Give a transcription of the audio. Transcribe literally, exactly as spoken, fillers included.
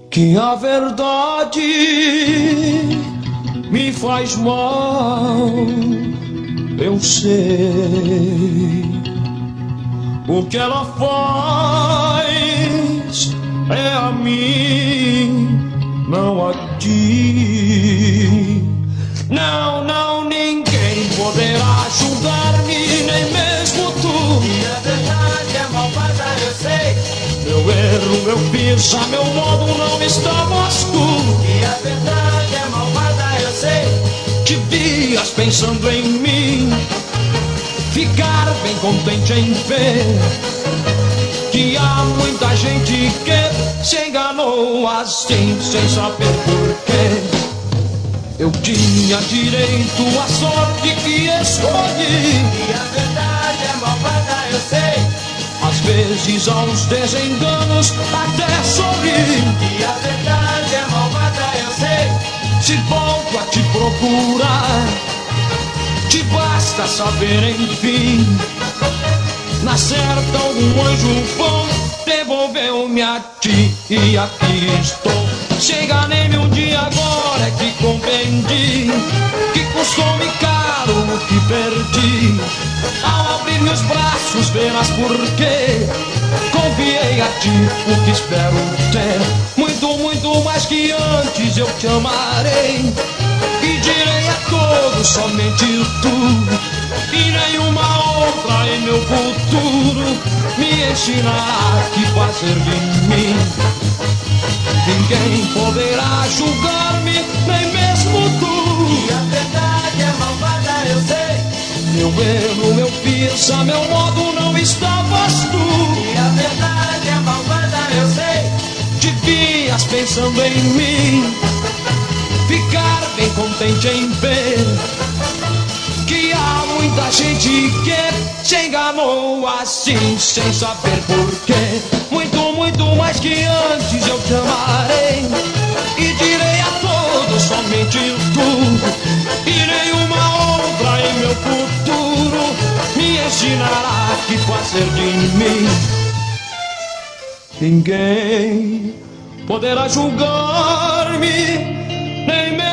que a verdade me faz mal, eu sei. O que ela faz é a mim, não a ti. Não, não, ninguém poderá julgar-me, nem mesmo tu. E a verdade é malvada, eu sei. Meu erro, meu pisa, meu modo não estavas tu. E a verdade é malvada, eu sei. Te vias pensando em mim, ficar bem contente em ver que há muita gente que se enganou assim, sem saber porquê. Eu tinha direito à sorte que escolhi. E a verdade é malvada, eu sei. Às vezes aos desenganos até sorri. E a verdade é malvada, eu sei. Se volto a te procurar, te basta saber, enfim, na certa algum anjo bom devolveu-me a ti. E aqui estou. Se enganei-me um dia, agora é que compreendi que custou-me caro o que perdi. Ao abrir meus braços verás porquê. Confiei a ti o que espero ter. Muito, muito mais que antes eu te amarei. E direi a todos somente tu. E nenhuma outra em meu futuro me ensinará que fazer de mim. Ninguém poderá julgar-me, nem mesmo tu. E a verdade é malvada, eu sei. Meu erro, meu pisa, meu modo não estavas tu. E a verdade é malvada, eu sei. Te vias pensando em mim, ficar bem contente em ver que há muita gente que se enganou assim, sem saber porquê. Muito, muito mais que antes eu te amarei. E direi a todos somente tu. E nenhuma outra em meu futuro me ensinará que fazer de mim. Ninguém poderá julgar-me, nem mesmo